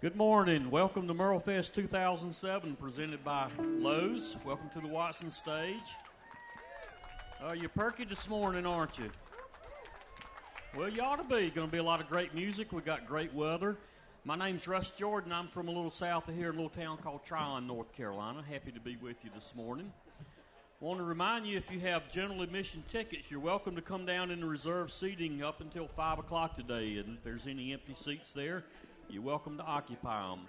Good morning. Welcome to Merle Fest 2007, presented by Lowe's. Welcome to the Watson stage. You're perky this morning, aren't you? Well, you ought to be. Going to be a lot of great music. We got great weather. My name's Russ Jordan. I'm from a little south of here, a little town called Tryon, North Carolina. Happy to be with you this morning. Want to remind you, if you have general admission tickets, you're welcome to come down in the reserved seating up until 5 o'clock today. And if there's any empty seats there, you're welcome to occupy them.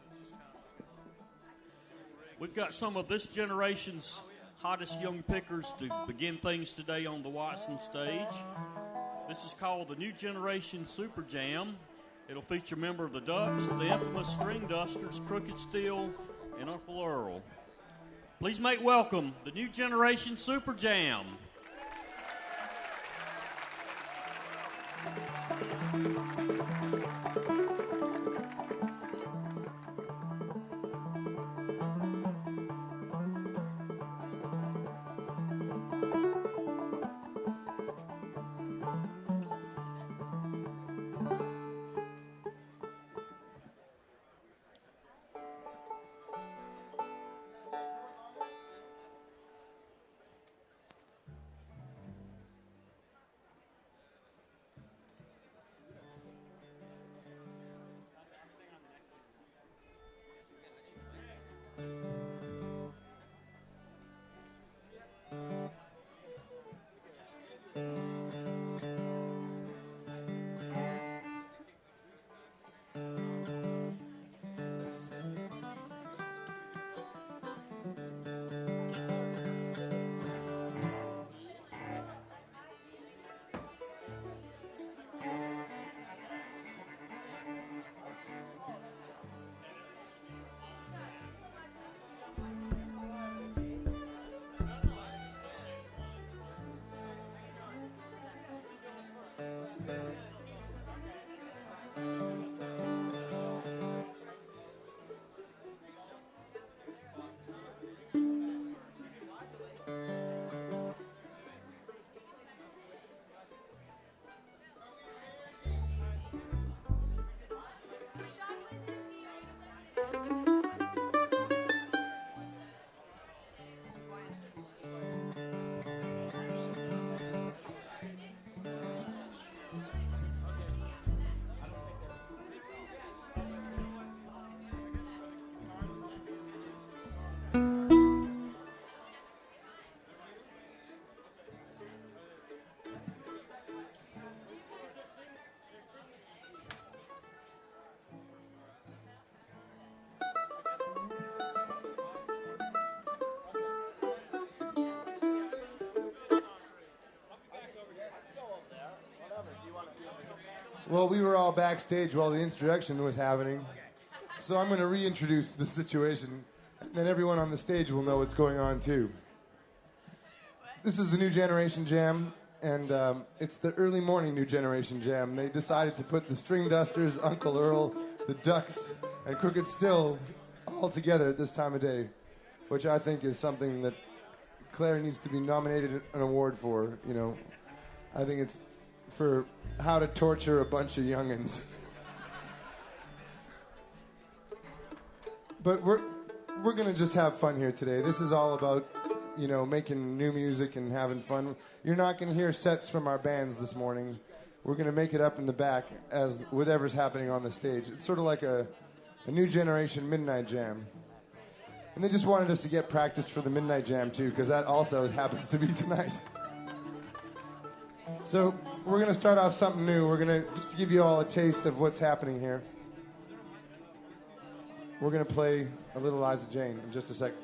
We've got some of this generation's hottest young pickers to begin things today on the Watson stage. This is called the New Generation Super Jam. It'll feature a member of the Ducks, the infamous String Dusters, Crooked Steel, and Uncle Earl. Please make welcome the New Generation Super Jam. Well, we were all backstage while the introduction was happening, so I'm going to reintroduce the situation, and then everyone on the stage will know what's going on, too. This is the New Generation Jam, and it's the early morning New Generation Jam. They decided to put the String Dusters, Uncle Earl, the Ducks, and Crooked Still all together at this time of day, which I think is something that Claire needs to be nominated an award for, you know. I think it's for how to torture a bunch of youngins. But we're going to just have fun here today. This is all about, you know, making new music and having fun. You're not going to hear sets from our bands this morning. We're going to make it up in the back as whatever's happening on the stage. It's sort of like a New Generation Midnight Jam. And they just wanted us to get practice for the Midnight Jam, too, because that also happens to be tonight. So we're going to start off something new. We're going to, just to give you all a taste of what's happening here, we're going to play a little Liza Jane in just a sec.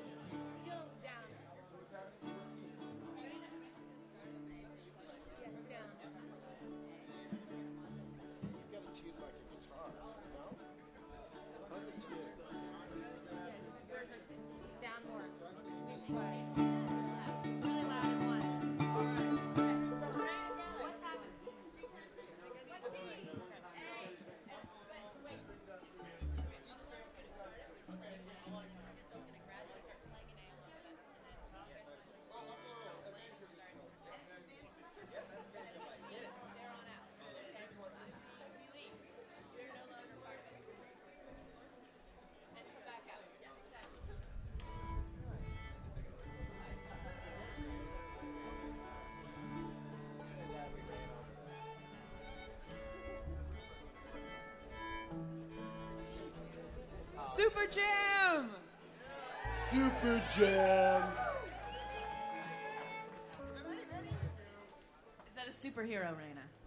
Super Jam! Super Jam. Is that a superhero, Raina?